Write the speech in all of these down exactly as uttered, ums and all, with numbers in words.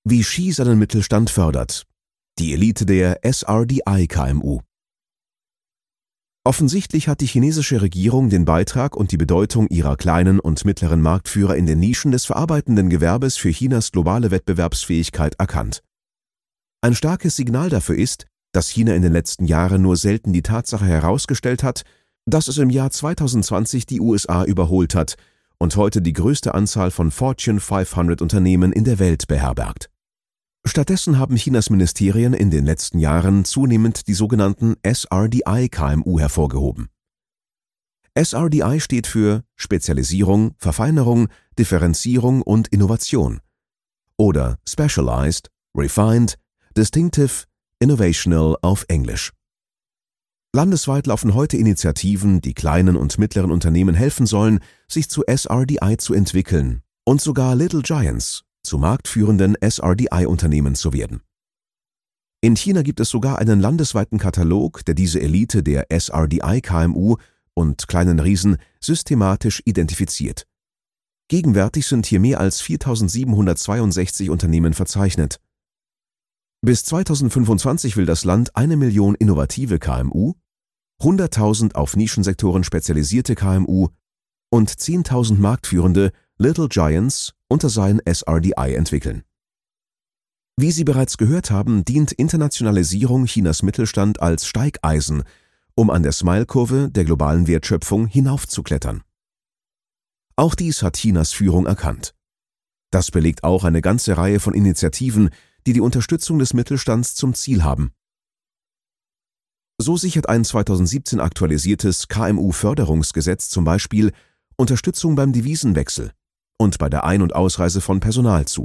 Wie Xi seinen Mittelstand fördert. Die Elite der S R D I-K M U. Offensichtlich hat die chinesische Regierung den Beitrag und die Bedeutung ihrer kleinen und mittleren Marktführer in den Nischen des verarbeitenden Gewerbes für Chinas globale Wettbewerbsfähigkeit erkannt. Ein starkes Signal dafür ist, dass China in den letzten Jahren nur selten die Tatsache herausgestellt hat, dass es im Jahr zweitausendzwanzig die U S A überholt hat und heute die größte Anzahl von Fortune fünfhundert Unternehmen in der Welt beherbergt. Stattdessen haben Chinas Ministerien in den letzten Jahren zunehmend die sogenannten S R D I-K M U hervorgehoben. S R D I steht für Spezialisierung, Verfeinerung, Differenzierung und Innovation oder Specialized, Refined, Distinctive, Innovational auf Englisch. Landesweit laufen heute Initiativen, die kleinen und mittleren Unternehmen helfen sollen, sich zu S R D I zu entwickeln und sogar Little Giants zu marktführenden S R D I-Unternehmen zu werden. In China gibt es sogar einen landesweiten Katalog, der diese Elite der S R D I-K M U und kleinen Riesen systematisch identifiziert. Gegenwärtig sind hier mehr als viertausendsiebenhundertzweiundsechzig Unternehmen verzeichnet. Bis zweitausendfünfundzwanzig will das Land eine Million innovative K M U, hunderttausend auf Nischensektoren spezialisierte K M U und zehntausend marktführende Little Giants unter sein S R D I entwickeln. Wie Sie bereits gehört haben, dient Internationalisierung Chinas Mittelstand als Steigeisen, um an der Smile-Kurve der globalen Wertschöpfung hinaufzuklettern. Auch dies hat Chinas Führung erkannt. Das belegt auch eine ganze Reihe von Initiativen, die die Unterstützung des Mittelstands zum Ziel haben. So sichert ein zweitausendsiebzehn aktualisiertes K M U-Förderungsgesetz zum Beispiel Unterstützung beim Devisenwechsel und bei der Ein- und Ausreise von Personal zu.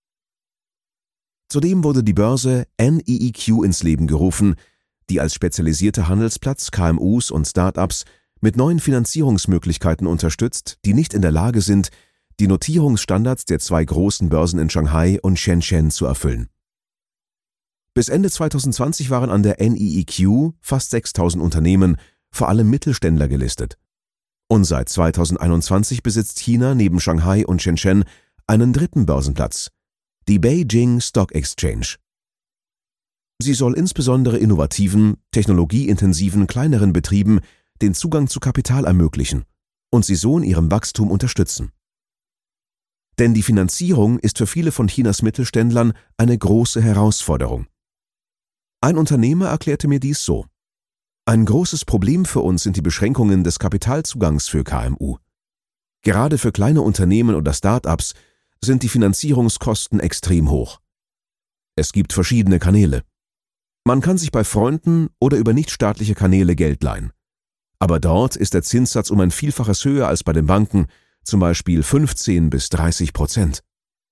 Zudem wurde die Börse N E E Q ins Leben gerufen, die als spezialisierter Handelsplatz K M Us und Start-ups mit neuen Finanzierungsmöglichkeiten unterstützt, die nicht in der Lage sind, die Notierungsstandards der zwei großen Börsen in Shanghai und Shenzhen zu erfüllen. Bis Ende zweitausendzwanzig waren an der N E E Q fast sechstausend Unternehmen, vor allem Mittelständler, gelistet. Und seit zweitausendeinundzwanzig besitzt China neben Shanghai und Shenzhen einen dritten Börsenplatz, die Beijing Stock Exchange. Sie soll insbesondere innovativen, technologieintensiven kleineren Betrieben den Zugang zu Kapital ermöglichen und sie so in ihrem Wachstum unterstützen. Denn die Finanzierung ist für viele von Chinas Mittelständlern eine große Herausforderung. Ein Unternehmer erklärte mir dies so: Ein großes Problem für uns sind die Beschränkungen des Kapitalzugangs für K M U. Gerade für kleine Unternehmen oder Start-ups sind die Finanzierungskosten extrem hoch. Es gibt verschiedene Kanäle. Man kann sich bei Freunden oder über nichtstaatliche Kanäle Geld leihen. Aber dort ist der Zinssatz um ein Vielfaches höher als bei den Banken, zum Beispiel fünfzehn bis dreißig Prozent.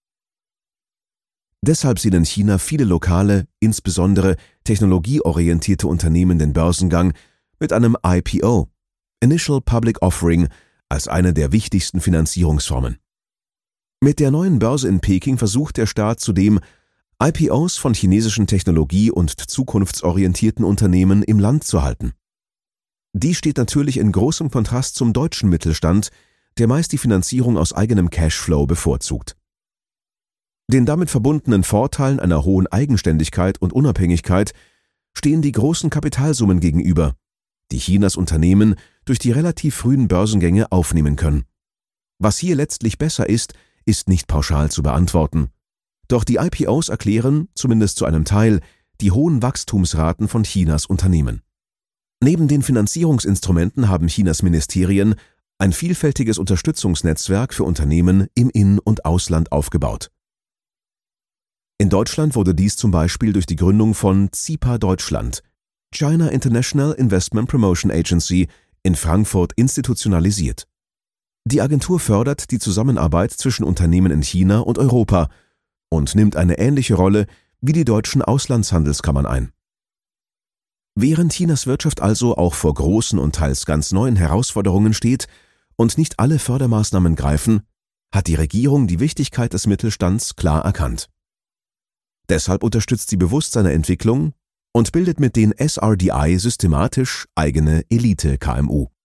Deshalb sehen in China viele lokale, insbesondere technologieorientierte Unternehmen den Börsengang mit einem I P O, Initial Public Offering, als eine der wichtigsten Finanzierungsformen. Mit der neuen Börse in Peking versucht der Staat zudem, I P Os von chinesischen technologie- und zukunftsorientierten Unternehmen im Land zu halten. Dies steht natürlich in großem Kontrast zum deutschen Mittelstand, der meist die Finanzierung aus eigenem Cashflow bevorzugt. Den damit verbundenen Vorteilen einer hohen Eigenständigkeit und Unabhängigkeit stehen die großen Kapitalsummen gegenüber, die Chinas Unternehmen durch die relativ frühen Börsengänge aufnehmen können. Was hier letztlich besser ist, ist nicht pauschal zu beantworten. Doch die I P Os erklären, zumindest zu einem Teil, die hohen Wachstumsraten von Chinas Unternehmen. Neben den Finanzierungsinstrumenten haben Chinas Ministerien ein vielfältiges Unterstützungsnetzwerk für Unternehmen im In- und Ausland aufgebaut. In Deutschland wurde dies zum Beispiel durch die Gründung von C I P A Deutschland, China International Investment Promotion Agency, in Frankfurt institutionalisiert. Die Agentur fördert die Zusammenarbeit zwischen Unternehmen in China und Europa und nimmt eine ähnliche Rolle wie die deutschen Auslandshandelskammern ein. Während Chinas Wirtschaft also auch vor großen und teils ganz neuen Herausforderungen steht und nicht alle Fördermaßnahmen greifen, hat die Regierung die Wichtigkeit des Mittelstands klar erkannt. Deshalb unterstützt sie bewusst seine Entwicklung und bildet mit den S R D I systematisch eigene Elite-K M U.